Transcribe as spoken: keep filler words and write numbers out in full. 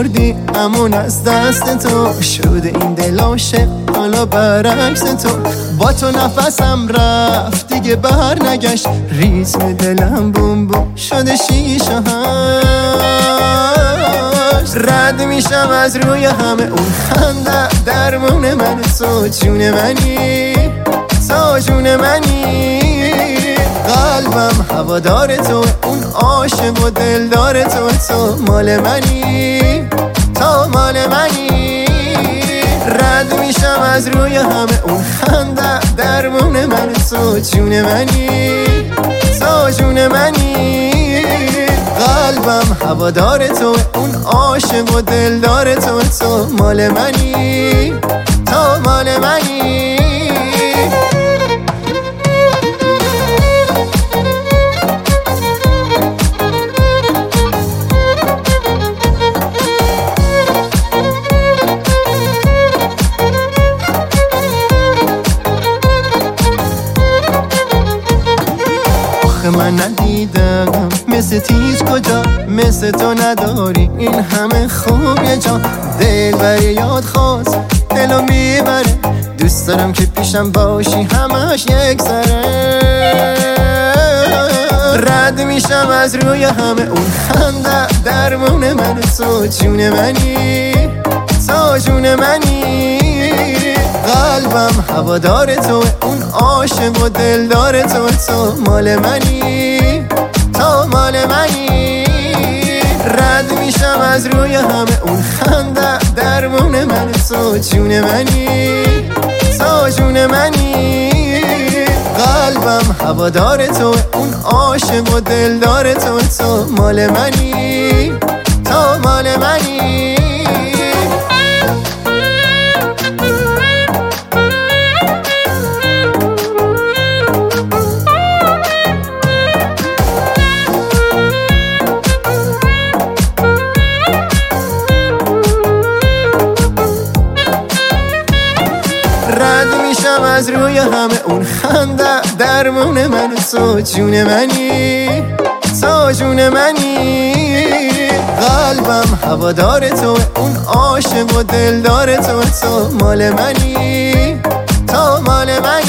بردی همون از دست تو، شده این دل عاشق حالا برعکس تو. با تو نفسم رفت دیگه بر نگشت، ریتم دلم بوم بوم شده شیشه هاش. رد میشم از روی همه اون خنده، درمون من تو جون منی، تو جون منی. قلبم هوادار تو، اون عاشق و دلدار تو، تو مال منی، تو مال منی. رد میشم از روی همه اون خنده، درمون من تو جون منی، تو جون منی. قلبم هوادار تو، اون عاشق و دلدار تو، تو مال منی، تو مال منی. من ندیدم مثل تیز کجا، مثل تو نداری این همه خوب یه جا. دل بری یاد خواست دلو میبره، دوست دارم که پیشم باشی همش یک سره. رد میشم از روی همه اون خنده، درمون من تو جون منی، تو جون منی. قلبم هوادار تو، اون عاشق و دلدار تو، تو مال منی، تو مال منی. رد میشم از روی همه اون خنده، درمون من تو جون منی، تو جون منی. قلبم هوادار تو، اون عاشق و دلدار تو، تو مال منی، تو مال منی. رد میشم از روی همه اون خنده، درمون من تو جون منی، تو جون منی. قلبم هوادار تو، اون عاشق و دلدار تو، تو مال منی، تو مال منی.